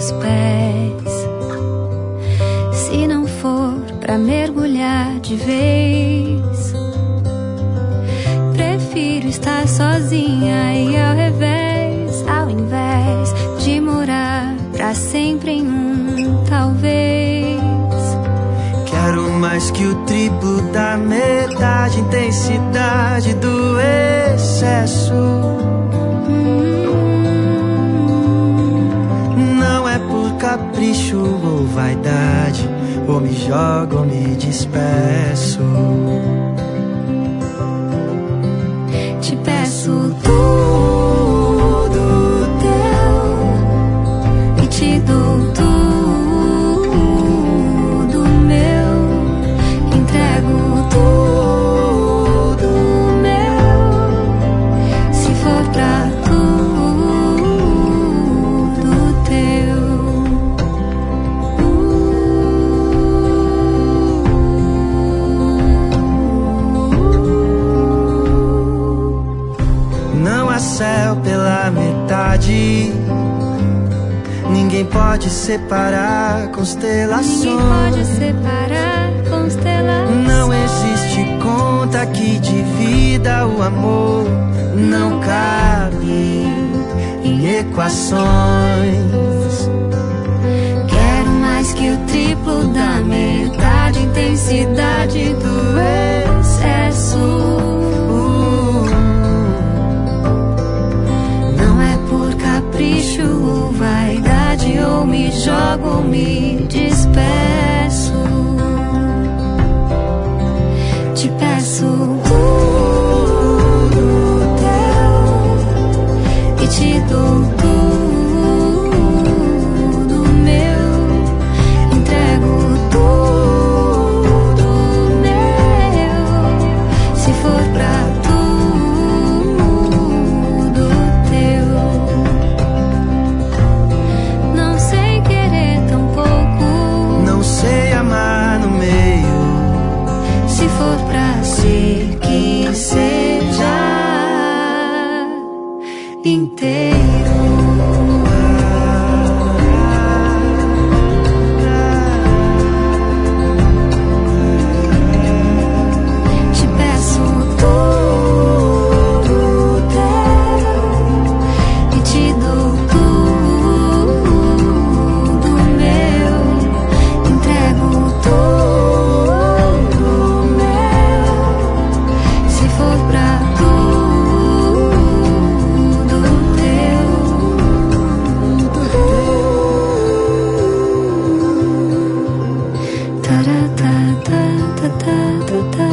teus pés. Se não for pra mergulhar de vez, prefiro estar sozinha e ao invés de morar pra sempre em um talvez. Quero mais que o triplo da metade, intensidade do excesso. Não é por capricho ou vaidade, ou me jogo ou me despeço. Te peço tudo teu e te dou tudo meu. Entrego tudo meu, se for pra tudo teu. Não há céu pela metade, ninguém pode separar constelações. Ninguém pode separar constelações. Não existe conta que divida o amor, não cabe em equações. Quero mais que o triplo da metade, intensidade do excesso. Não é por capricho ou vaidade, ou me jogo ou me despeço. Te peço tudo teu e te dou tudo meu. Entrego tudo meu, se for pra tudo teu. Não sei querer tão pouco, não sei amar no meio. se for pra ser que seja inteiro. Te peço tudo teu e te dou tudo meu. Entrego tudo meu, se for pra tudo teu. Tará, tá, tá, tá, tá, tá, tá.